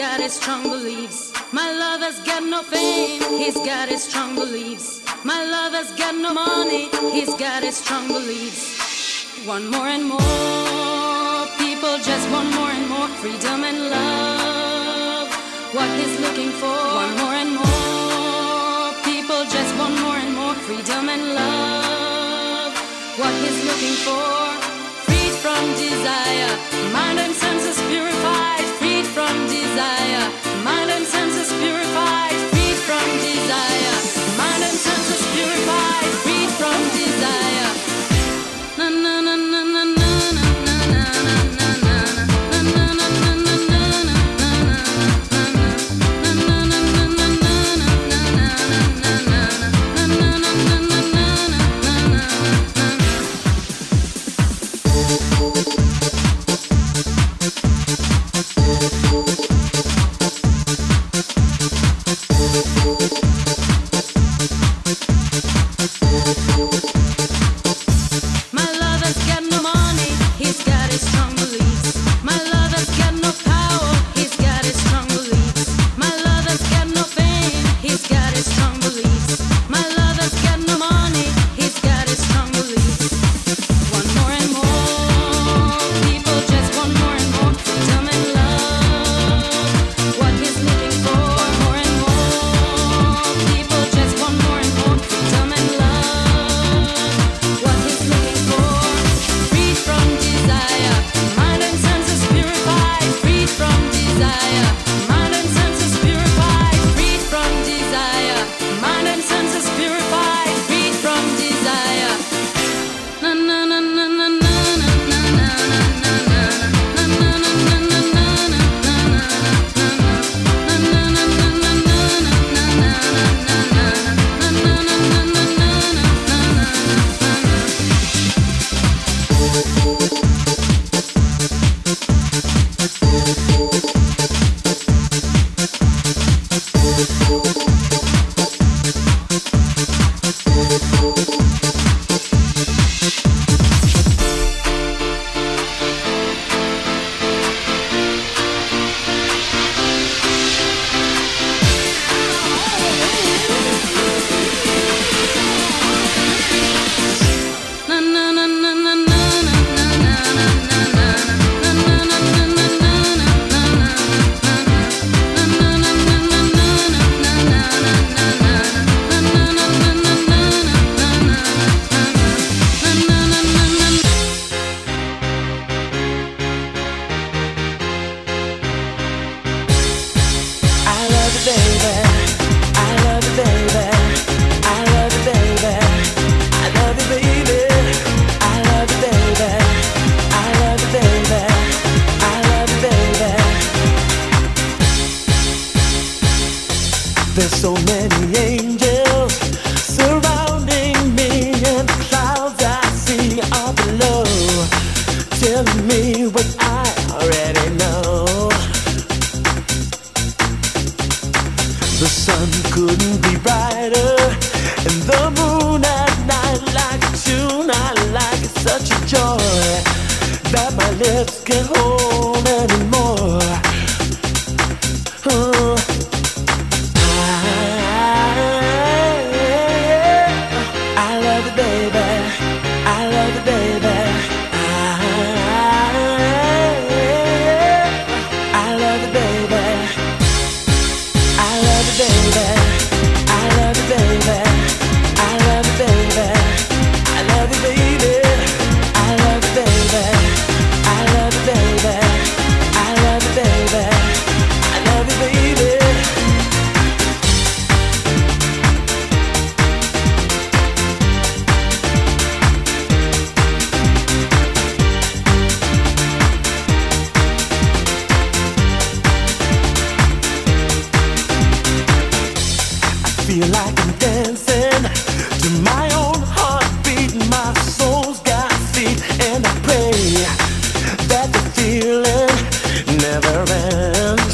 got his strong beliefs. My lover's got no fame, he's got his strong beliefs. My lover's got no money, he's got his strong beliefs. Want more and more, people just want more and more freedom and love. What he's looking for, want more and more, people just want more and more freedom and love. What he's looking for, freed from desire, mind and senses purified, freed from desire, mind and senses purified, freed from desire, mind and senses purified, freed from desire. Na na na na na na na na na na. There's so many angels surrounding me, and the clouds I see are below, telling me what I already know. The sun couldn't be brighter, and the moon at night like a tune I like. It's such a joy that my lips can't hold anymore. Feel like I'm dancing to my own heartbeat. My soul's got feet, and I pray that the feeling never ends.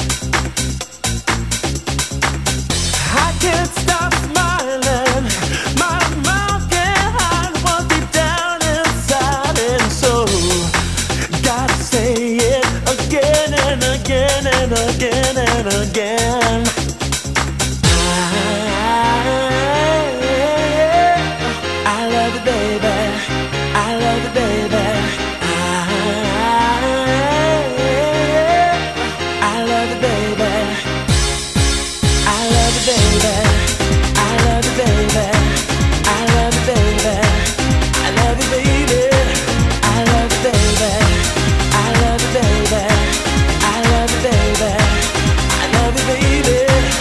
I can't stop smiling. My mouth can't hide what's deep down inside, and so gotta say it again and again and again. again and again. I love you, baby. I love you, baby. I love you, baby. I love you, baby. I love you, baby. I love you, baby. I love you, baby. I love you, baby. I love you, baby. I love you, baby. I love you, baby.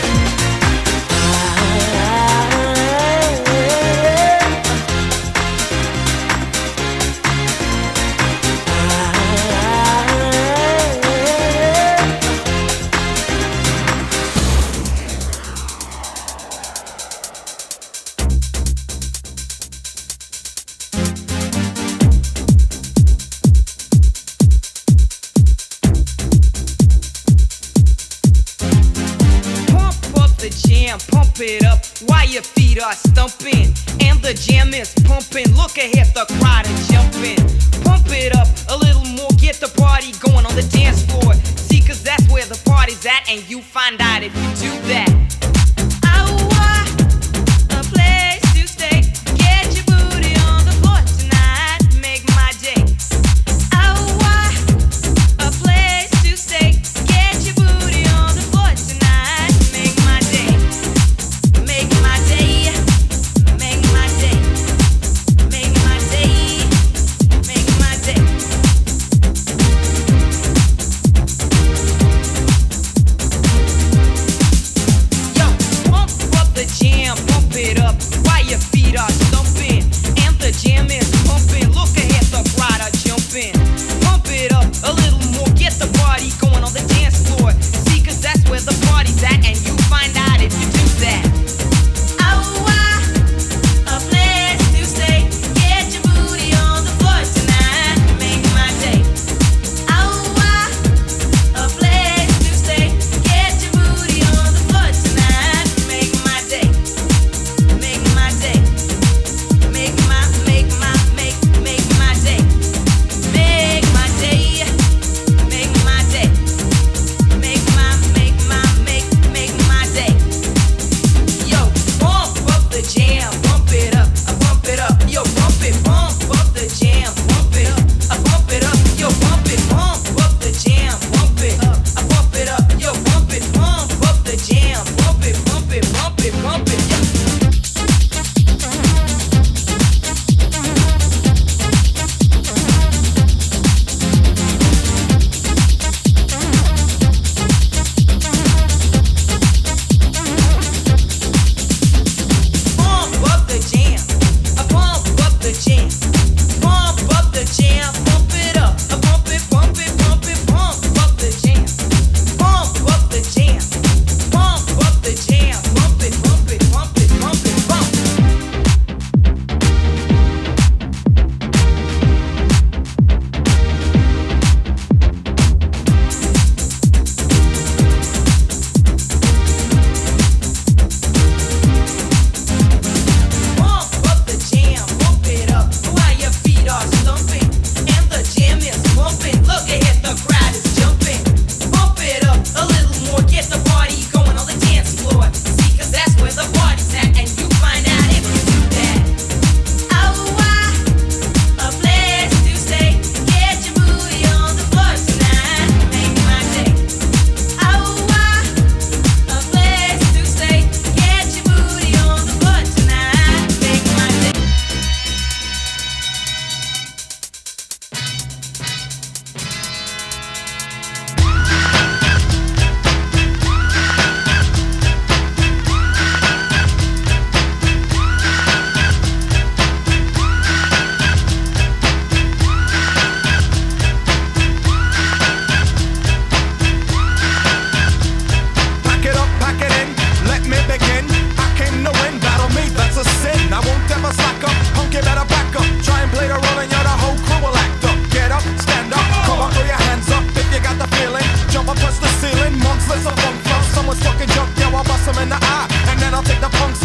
Pump it up while your feet are stumping and the jam is pumping. Look ahead, the crowd is jumping. Pump it up a little more, get the party going on the dance floor. See, cause that's where the party's at, and you find out if you do that. A place to stay. Get your booty on the floor tonight. Make my day. A place to stay. Get your booty on the floor tonight. Make my day. Make my day. Make my day. Make my day. Make my day. Yo, pump up the jam, pump it up while your feet are stumping and the jam is pumping. Look ahead, the crowd are jumping. Pump it up a little more, get the party going on the dance floor. See, cause that's where the party's at, and you find out if you do that. A place to stay. Get your booty on the floor tonight. Make my day. A place to stay. Get your booty on the floor tonight. Make my day. Make my day. Make my day. Make my day. Make my day. Make my day. Yo, pump up the jam, pump it up, pump it up. Yo, pump up the jam, pump it up, pump it up. Yo, pump up the jam, pump it up, pump it up. Yo, pump up the jam, pump it, pump it, pump it, pump it. Yeah. Pump up the jam, pump up the jam, pump up the jam, pump it up, pump it, pump it, pump it, pump up the jam, pump up the jam, pump up the jam, pump it, pump it, pump it, pump it, pump. Pump up the jam, pump it up while your feet are stumping and the jam is pumping. Look ahead, the crowd is jumping. Pump it up a little more, get the party going on the dance floor. See, cause that's where the party's at, and you find out if you do that. A place to stay. Get your booty on the floor tonight. Make my day. A place to stay. Get your booty on the floor tonight. Make my day. Pack it up, pack it in, let me begin. I came to win, battle me, that's a sin. I won't ever slack up, punk, you better back up. Try and play the role and you're the whole crew will act up. Get up, stand up, come on, throw your hands up if you got the feeling. Jump up, touch the ceiling, monks, let's a funk flow. Someone's talking junk, yeah, I'll bust them in the eye. And then I'll take the punks